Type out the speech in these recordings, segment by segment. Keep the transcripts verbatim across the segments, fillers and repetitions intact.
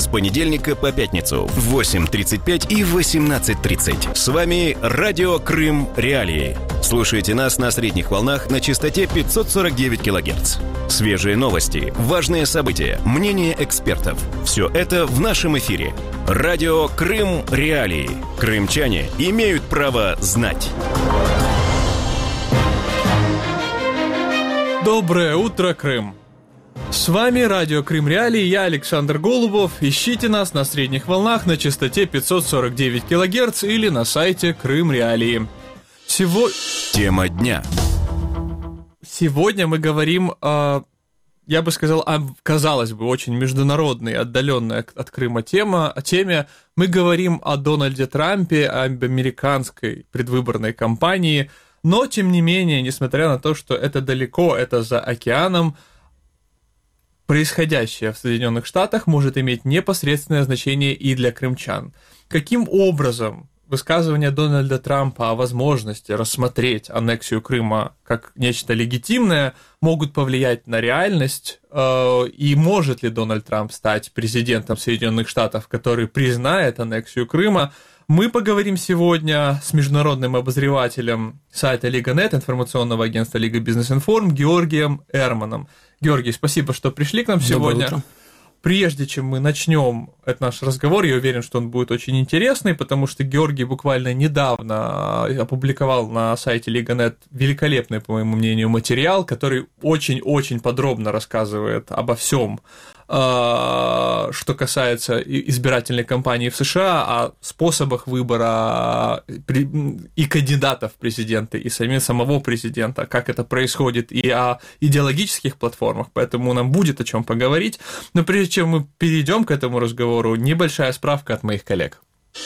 с понедельника по пятницу в восемь тридцать пять и восемнадцать тридцать. С вами Радио Крым Реалии. Слушайте нас на средних волнах на частоте пятьсот сорок девять килогерц. Свежие новости, важные события, мнения экспертов. Все это в нашем эфире. Радио Крым Реалии. Крымчане имеют право знать. Доброе утро, Крым! С вами Радио Крым Реалии, я Александр Голубов. Ищите нас на средних волнах на частоте пятьсот сорок девять килогерц или на сайте Крым Реалии. Сего... Тема дня. Сегодня мы говорим о, я бы сказал, о, казалось бы, очень международной, отдаленной от Крыма тема, о теме. Мы говорим о Дональде Трампе, об американской предвыборной кампании, но, тем не менее, несмотря на то, что это далеко, это за океаном, происходящее в Соединенных Штатах может иметь непосредственное значение и для крымчан. Каким образом высказывания Дональда Трампа о возможности рассмотреть аннексию Крыма как нечто легитимное могут повлиять на реальность, э, и может ли Дональд Трамп стать президентом Соединенных Штатов, который признает аннексию Крыма? Мы поговорим сегодня с международным обозревателем сайта Лига.нет, информационного агентства Лига Бизнес-Информ, Георгием Эрманом. Георгий, спасибо, что пришли к нам сегодня. Доброе утро. Прежде чем мы начнем этот наш разговор, я уверен, что он будет очень интересный, потому что Георгий буквально недавно опубликовал на сайте Лига.нет великолепный, по моему мнению, материал, который очень-очень подробно рассказывает обо всем, что касается избирательной кампании в США, о способах выбора и кандидатов в президенты, и самого президента, как это происходит, и о идеологических платформах, поэтому нам будет о чем поговорить. Но прежде чем мы перейдем к этому разговору, небольшая справка от моих коллег.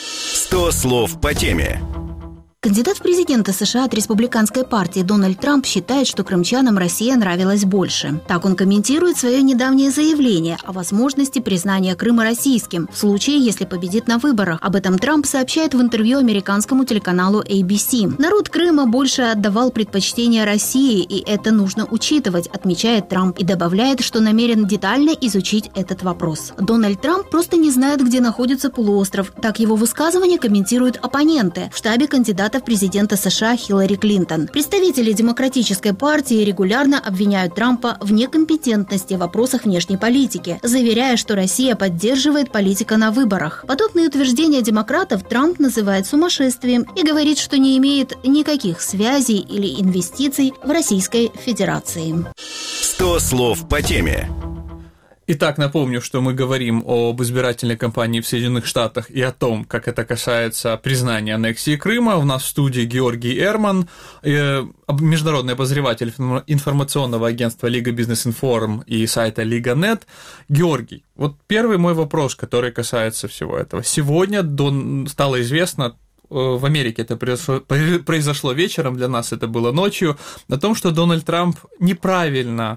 сто слов по теме. Кандидат в президенты США от республиканской партии Дональд Трамп считает, что крымчанам Россия нравилась больше. Так он комментирует свое недавнее заявление о возможности признания Крыма российским в случае, если победит на выборах. Об этом Трамп сообщает в интервью американскому телеканалу эй би си. Народ Крыма больше отдавал предпочтение России, и это нужно учитывать, отмечает Трамп, и добавляет, что намерен детально изучить этот вопрос. Дональд Трамп просто не знает, где находится полуостров. Так его высказывание комментируют оппоненты в штабе кандидата в президента США Хиллари Клинтон. Представители Демократической партии регулярно обвиняют Трампа в некомпетентности в вопросах внешней политики, заверяя, что Россия поддерживает политика на выборах. Подобные утверждения демократов Трамп называет сумасшествием и говорит, что не имеет никаких связей или инвестиций в Российской Федерации. сто слов по теме. Итак, напомню, что мы говорим об избирательной кампании в Соединенных Штатах и о том, как это касается признания аннексии Крыма. У нас в студии Георгий Эрман, международный обозреватель информационного агентства Лига Бизнес-Информ и сайта Лига.нет. Георгий, вот первый мой вопрос, который касается всего этого. Сегодня стало известно, в Америке это произошло, произошло вечером, для нас это было ночью, о том, что Дональд Трамп неправильно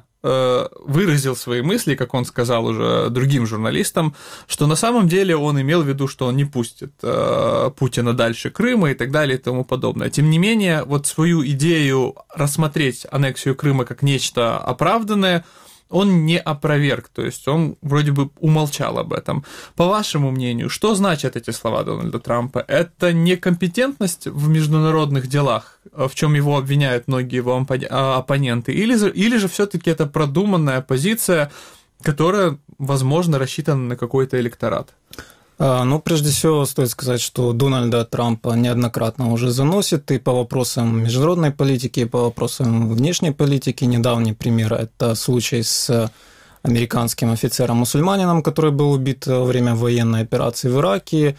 выразил свои мысли, как он сказал уже другим журналистам, что на самом деле он имел в виду, что он не пустит Путина дальше Крыма и так далее и тому подобное. Тем не менее, вот свою идею рассмотреть аннексию Крыма как нечто оправданное он не опроверг, то есть он вроде бы умолчал об этом. По вашему мнению, что значат эти слова Дональда Трампа? Это некомпетентность в международных делах, в чем его обвиняют многие его оппоненты, или же, или же все-таки это продуманная позиция, которая, возможно, рассчитана на какой-то электорат? Ну, прежде всего, стоит сказать, что Дональда Трампа неоднократно уже заносит и по вопросам международной политики, и по вопросам внешней политики. Недавний пример – это случай с американским офицером-мусульманином, который был убит во время военной операции в Ираке,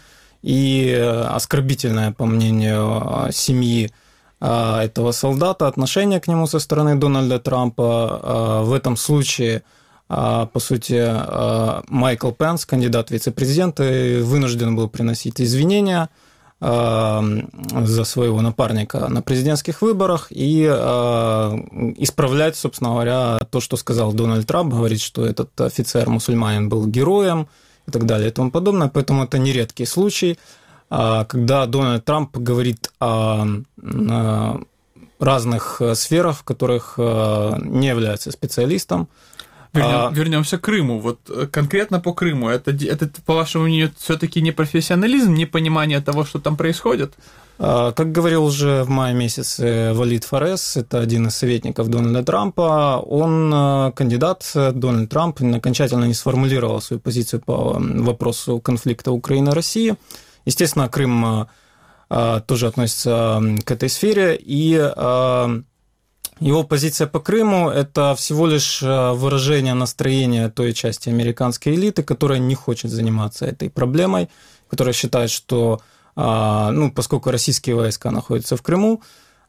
и оскорбительное, по мнению семьи этого солдата, отношение к нему со стороны Дональда Трампа. В этом случае, по сути, Майкл Пенс, кандидат в вице-президента, вынужден был приносить извинения за своего напарника на президентских выборах и исправлять, собственно говоря, то, что сказал Дональд Трамп, говорить, что этот офицер-мусульманин был героем и так далее и тому подобное. Поэтому это не редкий случай, когда Дональд Трамп говорит о разных сферах, в которых не является специалистом. Вернем, вернемся к Крыму. Вот конкретно по Крыму. Это, это по вашему мнению, все-таки не профессионализм, не понимание того, что там происходит? Как говорил уже в мае месяце Валид Фарес, это один из советников Дональда Трампа, он кандидат, Дональд Трамп, окончательно не сформулировал свою позицию по вопросу конфликта Украины-России. Естественно, Крым тоже относится к этой сфере, и его позиция по Крыму – это всего лишь выражение настроения той части американской элиты, которая не хочет заниматься этой проблемой, которая считает, что, ну, поскольку российские войска находятся в Крыму,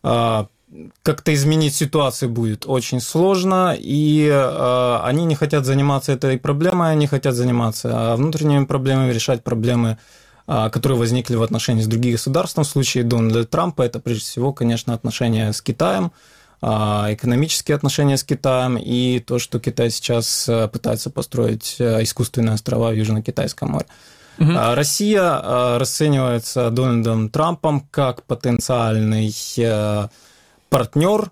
как-то изменить ситуацию будет очень сложно, и они не хотят заниматься этой проблемой, они хотят заниматься внутренними проблемами, решать проблемы, которые возникли в отношении с другими государствами. В случае Дональда Трампа это, прежде всего, конечно, отношения с Китаем, экономические отношения с Китаем и то, что Китай сейчас пытается построить искусственные острова в Южно-Китайском море. Угу. Россия расценивается Дональдом Трампом как потенциальный партнер,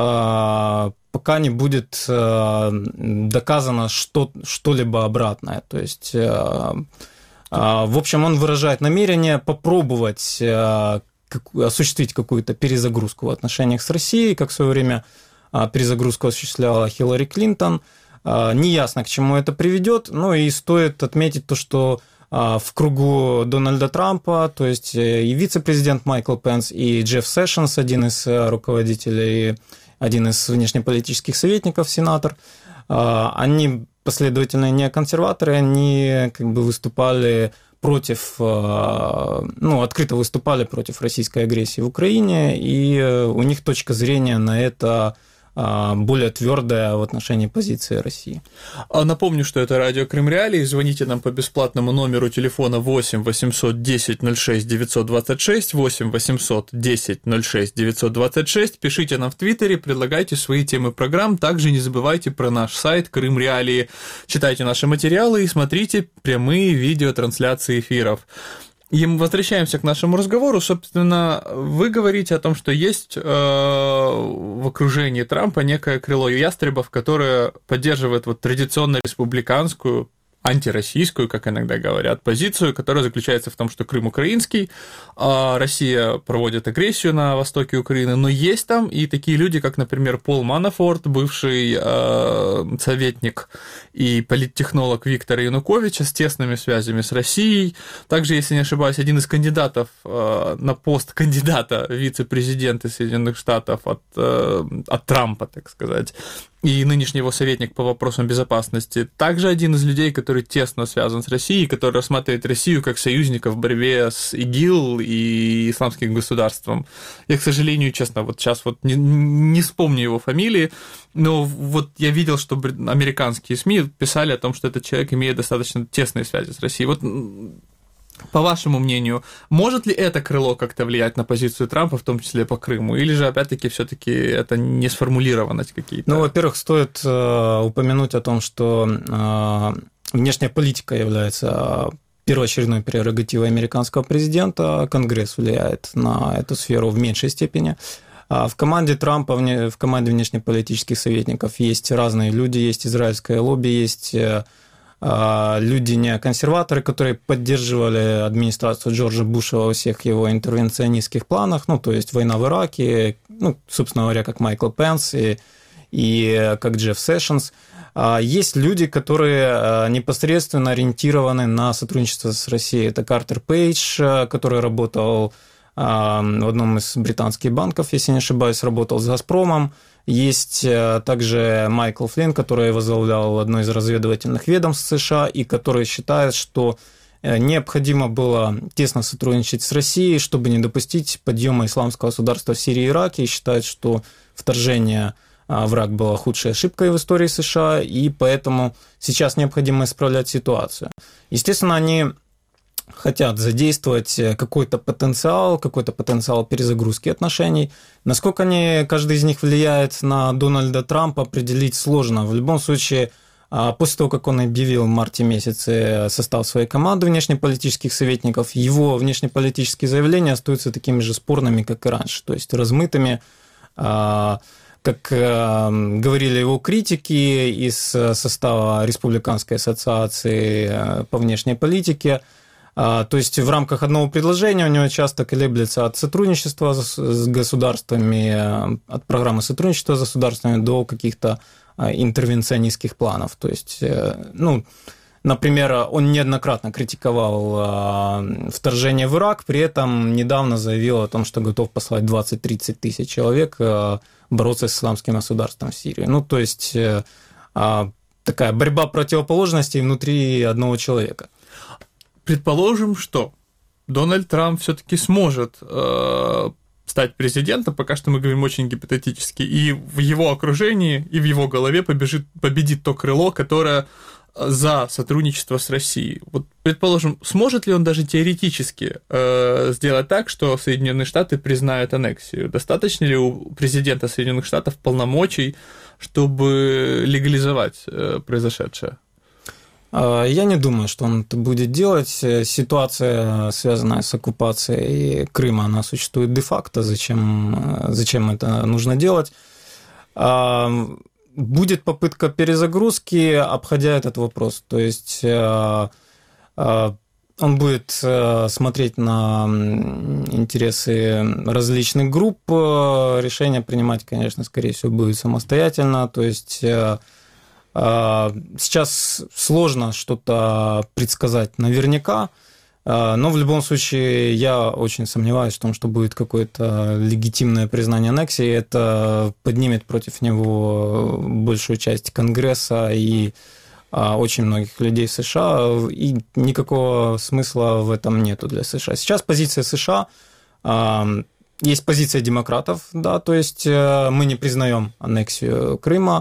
пока не будет доказано что, что-либо обратное. То есть, в общем, он выражает намерение попробовать осуществить какую-то перезагрузку в отношениях с Россией, как в свое время перезагрузку осуществляла Хиллари Клинтон. Неясно, к чему это приведет, но и стоит отметить то, что в кругу Дональда Трампа, то есть и вице-президент Майкл Пенс, и Джефф Сэшенс, один из руководителей, один из внешнеполитических советников, сенатор, они последовательно не консерваторы, они как бы выступали против, ну, открыто выступали против российской агрессии в Украине, и у них точка зрения на это более твердая в отношении позиции России. Напомню, что это радио Крым Реалии. Звоните нам по бесплатному номеру телефона восемь восемьсот десять ноль шесть девятьсот двадцать шесть, восемь восемьсот десять ноль шесть девятьсот двадцать шесть. Пишите нам в Твиттере, предлагайте свои темы программ. Также не забывайте про наш сайт Крым Реалии. Читайте наши материалы и смотрите прямые видеотрансляции эфиров. И мы возвращаемся к нашему разговору. Собственно, вы говорите о том, что есть э, в окружении Трампа некое крыло ястребов, которое поддерживает вот традиционно республиканскую, антироссийскую, как иногда говорят, позицию, которая заключается в том, что Крым украинский, а Россия проводит агрессию на востоке Украины, но есть там и такие люди, как, например, Пол Манафорт, бывший э, советник и политтехнолог Виктора Януковича с тесными связями с Россией. Также, если не ошибаюсь, один из кандидатов э, на пост кандидата вице-президента Соединенных Штатов от, э, от Трампа, так сказать, и нынешний его советник по вопросам безопасности, также один из людей, который тесно связан с Россией, который рассматривает Россию как союзника в борьбе с ИГИЛ и исламским государством. Я, к сожалению, честно, вот сейчас вот не, не вспомню его фамилии, но вот я видел, что американские СМИ писали о том, что этот человек имеет достаточно тесные связи с Россией. Вот по вашему мнению, может ли это крыло как-то влиять на позицию Трампа, в том числе по Крыму, или же, опять-таки, все-таки это не сформулированность какие-то? Ну, во-первых, стоит э, упомянуть о том, что э, внешняя политика является первоочередной прерогативой американского президента, Конгресс влияет на эту сферу в меньшей степени. А в команде Трампа, в команде внешнеполитических советников есть разные люди, есть израильское лобби, есть люди не консерваторы, которые поддерживали администрацию Джорджа Буша во всех его интервенционистских планах, ну, то есть война в Ираке, ну, собственно говоря, как Майкл Пенс и, и как Джефф Сэшенс. Есть люди, которые непосредственно ориентированы на сотрудничество с Россией. Это Картер Пейдж, который работал в одном из британских банков, если не ошибаюсь, работал с «Газпромом». Есть также Майкл Флинн, который возглавлял одно из разведывательных ведомств США и который считает, что необходимо было тесно сотрудничать с Россией, чтобы не допустить подъема исламского государства в Сирии и Ираке, и считает, что вторжение в Ирак было худшей ошибкой в истории США, и поэтому сейчас необходимо исправлять ситуацию. Естественно, они хотят задействовать какой-то потенциал, какой-то потенциал перезагрузки отношений. Насколько они, каждый из них влияет на Дональда Трампа, определить сложно. В любом случае, после того, как он объявил в марте месяце состав своей команды внешнеполитических советников, его внешнеполитические заявления остаются такими же спорными, как и раньше, то есть размытыми. как говорили его критики из состава Республиканской ассоциации по внешней политике, то есть в рамках одного предложения у него часто колеблется от сотрудничества с государствами, от программы сотрудничества с государствами до каких-то интервенционистских планов. То есть, ну, например, он неоднократно критиковал вторжение в Ирак, при этом недавно заявил о том, что готов послать двадцать-тридцать тысяч человек бороться с исламским государством в Сирии. Ну, то есть такая борьба противоположностей внутри одного человека. Предположим, что Дональд Трамп все-таки сможет э, стать президентом, пока что мы говорим очень гипотетически, и в его окружении, и в его голове побежит, победит то крыло, которое за сотрудничество с Россией. Вот, предположим, сможет ли он даже теоретически э, сделать так, что Соединенные Штаты признают аннексию? Достаточно ли у президента Соединенных Штатов полномочий, чтобы легализовать э, произошедшее? Я не думаю, что он это будет делать. Ситуация, связанная с оккупацией Крыма, она существует де-факто. Зачем, зачем это нужно делать? Будет попытка перезагрузки, обходя этот вопрос. То есть он будет смотреть на интересы различных групп. Решение принимать, конечно, скорее всего, будет самостоятельно. То есть сейчас сложно что-то предсказать наверняка, но в любом случае я очень сомневаюсь в том, что будет какое-то легитимное признание аннексии. Это поднимет против него большую часть Конгресса и очень многих людей в США, и никакого смысла в этом нету для США. Сейчас позиция США, есть позиция демократов, да, то есть мы не признаем аннексию Крыма,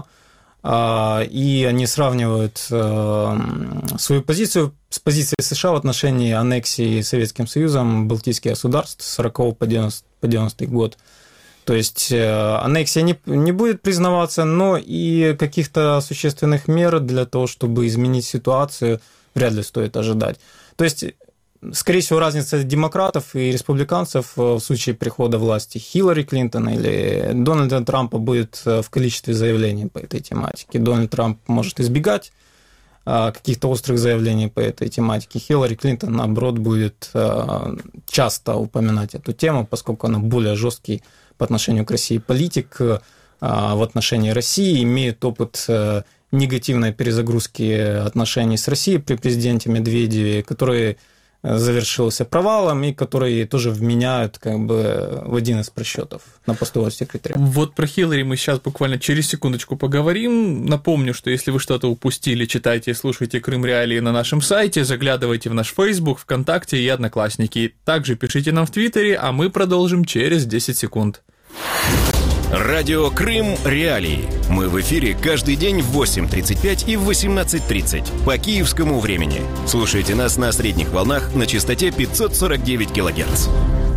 и они сравнивают свою позицию с позицией США в отношении аннексии Советским Союзом Балтийских государств с сорокового по девяностый год. То есть аннексия не, не будет признаваться, но и каких-то существенных мер для того, чтобы изменить ситуацию, вряд ли стоит ожидать. То есть, скорее всего, разница демократов и республиканцев в случае прихода власти Хиллари Клинтон или Дональда Трампа будет в количестве заявлений по этой тематике. Дональд Трамп может избегать каких-то острых заявлений по этой тематике. Хиллари Клинтон, наоборот, будет часто упоминать эту тему, поскольку она более жесткий по отношению к России политик, в отношении России, имеет опыт негативной перезагрузки отношений с Россией при президенте Медведеве, который завершился провалом и которые тоже вменяют как бы в один из просчетов на посту секретаря. Вот про Хиллари мы сейчас буквально через секундочку поговорим. Напомню, что если вы что-то упустили, читайте и слушайте Крым Реалии на нашем сайте, заглядывайте в наш Facebook, ВКонтакте и Одноклассники. Также пишите нам в Твиттере, а мы продолжим через десять секунд. Радио Крым Реалии. Мы в эфире каждый день в восемь тридцать пять и в восемнадцать тридцать по киевскому времени. Слушайте нас на средних волнах на частоте пятьсот сорок девять килогерц.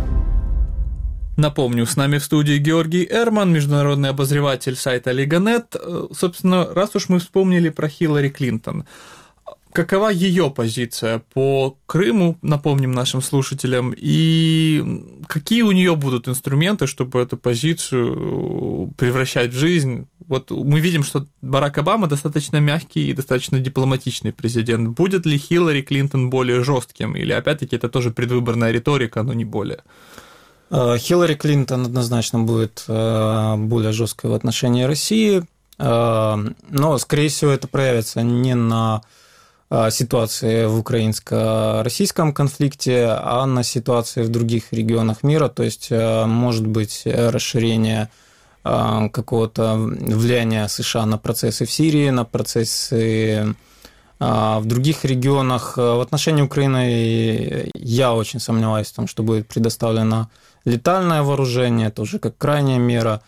Напомню, с нами в студии Георгий Эрман, международный обозреватель сайта Лига.нет. Собственно, раз уж мы вспомнили про Хиллари Клинтон, какова ее позиция по Крыму, напомним нашим слушателям, и какие у нее будут инструменты, чтобы эту позицию превращать в жизнь? Вот мы видим, что Барак Обама достаточно мягкий и достаточно дипломатичный президент. Будет ли Хиллари Клинтон более жестким? Или, опять-таки, это тоже предвыборная риторика, но не более? Хиллари Клинтон однозначно будет более жесткой в отношении России, но, скорее всего, это проявится не на ситуации в украинско-российском конфликте, а на ситуации в других регионах мира, то есть может быть расширение какого-то влияния США на процессы в Сирии, на процессы в других регионах. В отношении Украины я очень сомневаюсь в том, что будет предоставлено летальное вооружение, это уже как крайняя мера.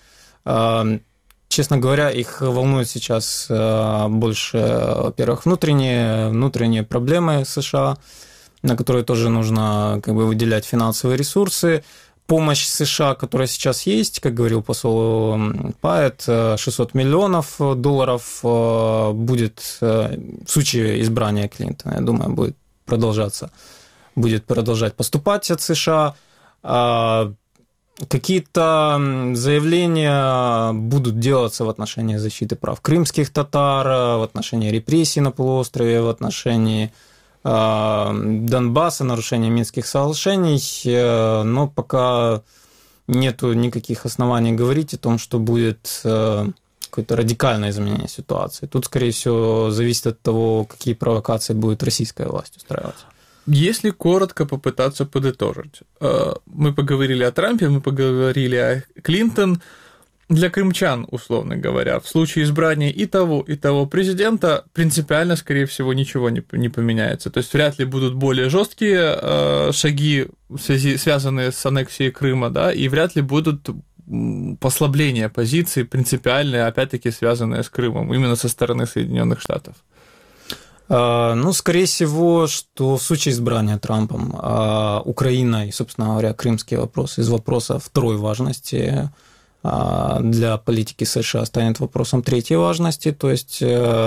Честно говоря, их волнует сейчас больше, во-первых, внутренние, внутренние проблемы США, на которые тоже нужно как бы выделять финансовые ресурсы. Помощь США, которая сейчас есть, как говорил посол Пайет, шестьсот миллионов долларов будет в случае избрания Клинтона, я думаю, будет продолжаться, будет продолжать поступать от США. какие-то заявления будут делаться в отношении защиты прав крымских татар, в отношении репрессий на полуострове, в отношении Донбасса, нарушения Минских соглашений, но пока нету никаких оснований говорить о том, что будет какое-то радикальное изменение ситуации. Тут, скорее всего, зависит от того, какие провокации будет российская власть устраивать. Если коротко попытаться подытожить. Мы поговорили о Трампе, мы поговорили о Клинтон. Для крымчан, условно говоря, в случае избрания и того, и того президента принципиально, скорее всего, ничего не, не поменяется. То есть вряд ли будут более жесткие э, шаги, в связи, связанные с аннексией Крыма, да, и вряд ли будут послабления позиций принципиальные, опять-таки, связанные с Крымом, именно со стороны Соединенных Штатов. Ну, скорее всего, что в случае избрания Трампом Украина и, собственно говоря, крымские вопросы из вопроса второй важности для политики США станет вопросом третьей важности, то есть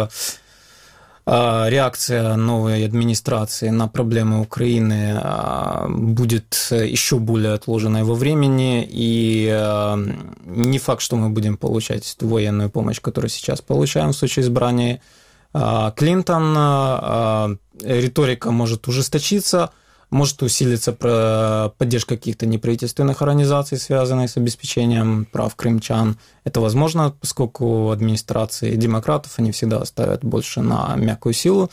реакция новой администрации на проблемы Украины будет еще более отложенной во времени, и не факт, что мы будем получать ту военную помощь, которую сейчас получаем в случае избрания Клинтон. Риторика может ужесточиться, может усилиться поддержка каких-то неправительственных организаций, связанных с обеспечением прав крымчан. Это возможно, поскольку администрации демократов они всегда ставят больше на мягкую силу.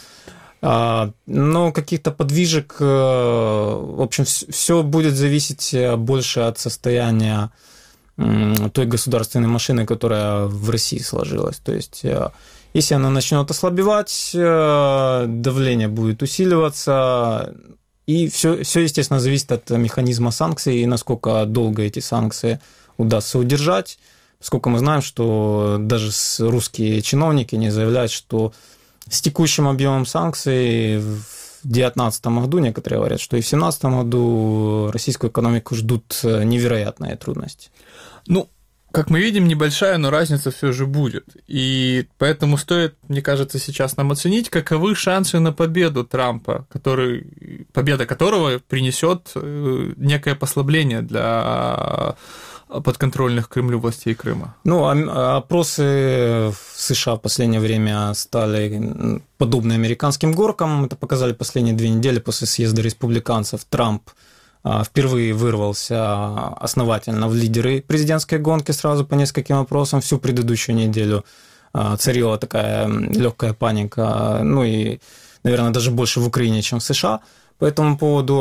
Но каких-то подвижек, в общем, все будет зависеть больше от состояния той государственной машины, которая в России сложилась. То есть, если она начнет ослабевать, давление будет усиливаться. И все, все, естественно, зависит от механизма санкций и насколько долго эти санкции удастся удержать, поскольку мы знаем, что даже русские чиновники не заявляют, что с текущим объемом санкций в две тысячи девятнадцатом году, некоторые говорят, что и в две тысячи семнадцатом году российскую экономику ждут невероятные трудности. Ну, как мы видим, небольшая, но разница все же будет. И поэтому стоит, мне кажется, сейчас нам оценить, каковы шансы на победу Трампа, который, победа которого принесет некое послабление для подконтрольных Кремлю властей Крыма. Ну, опросы в США в последнее время стали подобны американским горкам. Это показали последние две недели после съезда республиканцев. Трамп впервые вырвался основательно в лидеры президентской гонки сразу по нескольким вопросам. Всю предыдущую неделю царила такая легкая паника, ну и, наверное, даже больше в Украине, чем в США по этому поводу.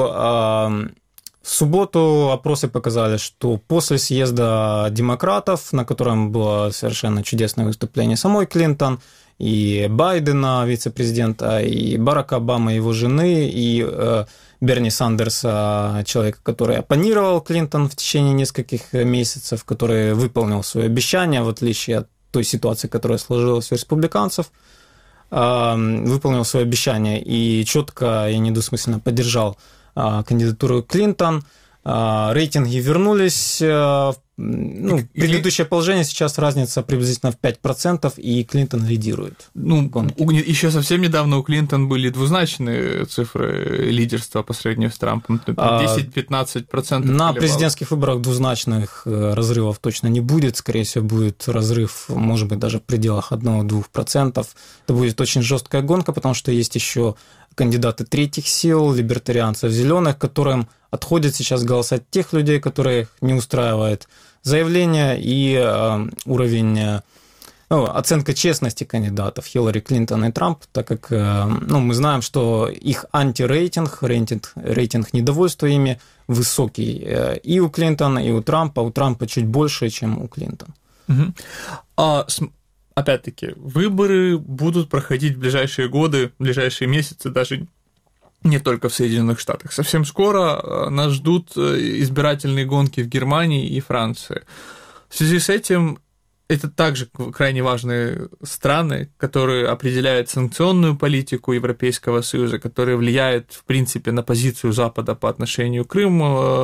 В субботу опросы показали, что после съезда демократов, на котором было совершенно чудесное выступление самой Клинтон, и Байдена, вице-президента, и Барака Обамы, его жены, и Берни Сандерса, человека, который оппонировал Клинтон в течение нескольких месяцев, который выполнил свое обещание, в отличие от той ситуации, которая сложилась у республиканцев, выполнил свое обещание и четко и недвусмысленно поддержал кандидатуру Клинтон. Рейтинги вернулись. Ну, предыдущее положение, сейчас разница приблизительно в пять процентов, и Клинтон лидирует. Ну, еще совсем недавно у Клинтон были двузначные цифры лидерства по сравнению с Трампом, десять-пятнадцать процентов. На президентских выборах двузначных разрывов точно не будет, скорее всего, будет разрыв, может быть, даже в пределах одного-двух процентов. Это будет очень жесткая гонка, потому что есть еще кандидаты третьих сил, либертарианцев, зеленых, которым отходят сейчас голоса тех людей, которых не устраивает заявление и э, уровень, ну, оценка честности кандидатов Хиллари Клинтон и Трамп, так как э, ну, мы знаем, что их антирейтинг, рейтинг, рейтинг недовольства ими высокий э, и у Клинтона, и у Трампа. У Трампа чуть больше, чем у Клинтон. Угу. А, опять-таки, выборы будут проходить в ближайшие годы, в ближайшие месяцы, даже не только в Соединенных Штатах. Совсем скоро нас ждут избирательные гонки в Германии и Франции. В связи с этим это также крайне важные страны, которые определяют санкционную политику Европейского Союза, которые влияют, в принципе, на позицию Запада по отношению к Крыму,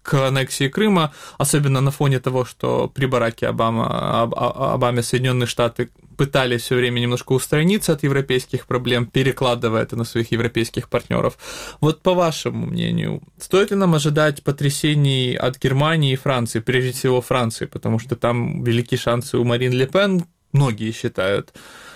к аннексии Крыма, особенно на фоне того, что при Бараке Обама, Обаме Соединенные Штаты пытались все время немножко устраниться от европейских проблем, перекладывая это на своих европейских партнеров. Вот по вашему мнению, стоит ли нам ожидать потрясений от Германии и Франции, прежде всего Франции, потому что там велики шансы у Марин Ле Пен, многие считают,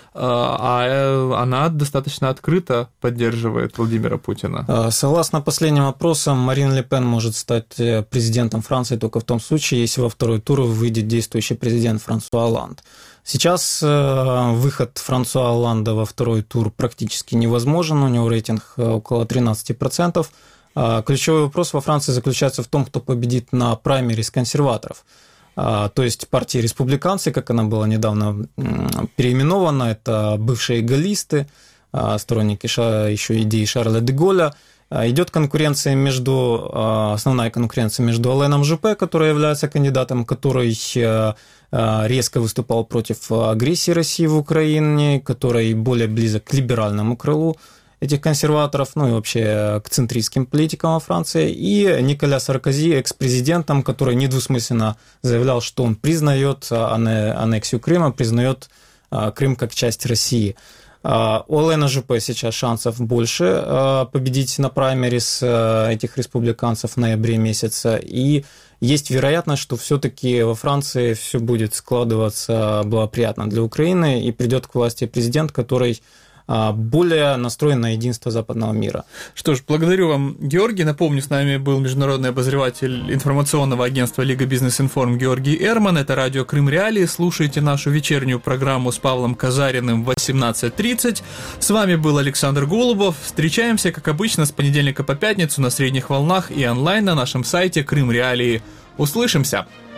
а она достаточно открыто поддерживает Владимира Путина. Согласно последним опросам, Марин Ле Пен может стать президентом Франции только в том случае, если во второй тур выйдет действующий президент Франсуа Олланд. Сейчас выход Франсуа Олланда во второй тур практически невозможен, у него рейтинг около тринадцать процентов. Ключевой вопрос во Франции заключается в том, кто победит на праймерис консерваторов. То есть партия республиканцы, как она была недавно переименована, это бывшие галлисты, сторонники еще идей Шарля де Голля. Идет конкуренция между, основная конкуренция между Аленом Жюпе, который является кандидатом, который резко выступал против агрессии России в Украине, который более близок к либеральному крылу этих консерваторов, ну и вообще к центристским политикам во Франции, и Николя Саркози, экс-президентом, который недвусмысленно заявлял, что он признает аннексию Крыма, признает Крым как часть России. У Алена Жюпе сейчас шансов больше победить на праймерис этих республиканцев в ноябре месяце, и есть вероятность, что все-таки во Франции все будет складываться благоприятно для Украины, и придет к власти президент, который более настроен на единство западного мира. Что ж, благодарю вам, Георгий. Напомню, с нами был международный обозреватель информационного агентства Лига Бизнес-Информ Георгий Эрман. Это радио Крым Реалии. Слушайте нашу вечернюю программу с Павлом Казариным в восемнадцать тридцать. С вами был Александр Голубов. Встречаемся, как обычно, с понедельника по пятницу на средних волнах и онлайн на нашем сайте Крым Реалии. Услышимся!